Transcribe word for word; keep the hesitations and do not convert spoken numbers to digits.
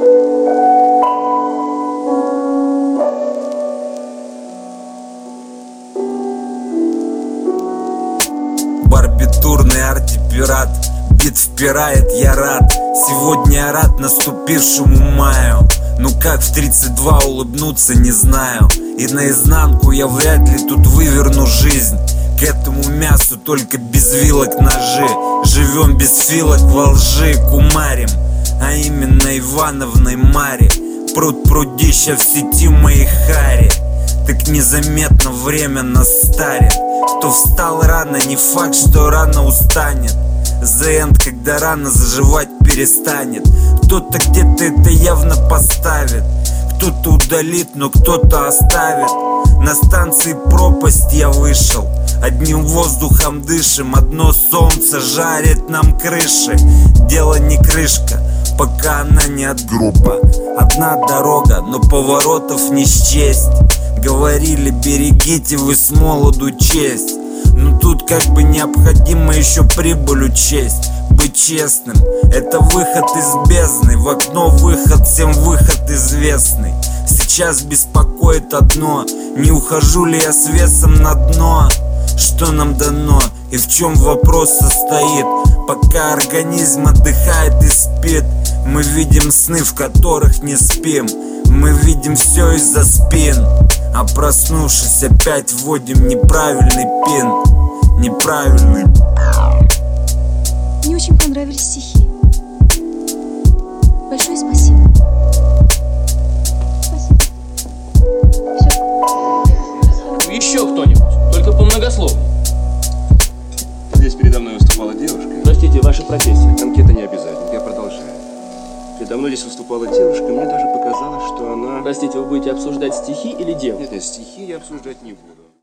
Барбитурный арт-пират, бит впирает, я рад. Сегодня я рад наступившему маю. Ну как в тридцать два улыбнуться, не знаю. И наизнанку я вряд ли тут выверну жизнь. К этому мясу только без вилок ножи. Живем без филок во лжи, кумарим. А именно Ивановной Маре. Пруд прудища в сети моей хари. Так незаметно время нас старит. Кто встал рано, не факт, что рано устанет. The end, когда рано заживать перестанет. Кто-то где-то это явно поставит. Кто-то удалит, но кто-то оставит. На станции пропасть я вышел. Одним воздухом дышим. Одно солнце жарит нам крыши. Дело не крышка, пока она не от группа. Одна дорога, но поворотов не счесть. Говорили, берегите вы с молоду честь. Но тут как бы необходимо еще прибыль учесть. Быть честным — это выход из бездны. В окно выход, всем выход известный. Сейчас беспокоит одно: не ухожу ли я с весом на дно? Что нам дано и в чем вопрос состоит? Пока организм отдыхает и спит, мы видим сны, в которых не спим. Мы видим все из-за спин. А проснувшись, опять вводим неправильный пин. Неправильный. Мне очень понравились стихи. Большое спасибо. Спасибо. Все. Еще кто-нибудь, только по многословию. Здесь передо мной выступала девушка. Простите, ваша профессия? Анкета не обязательно, я продолжаю. Передо мной здесь выступала девушка, мне даже показалось, что она... Простите, вы будете обсуждать стихи или девушку? Нет, нет, стихи я обсуждать не буду.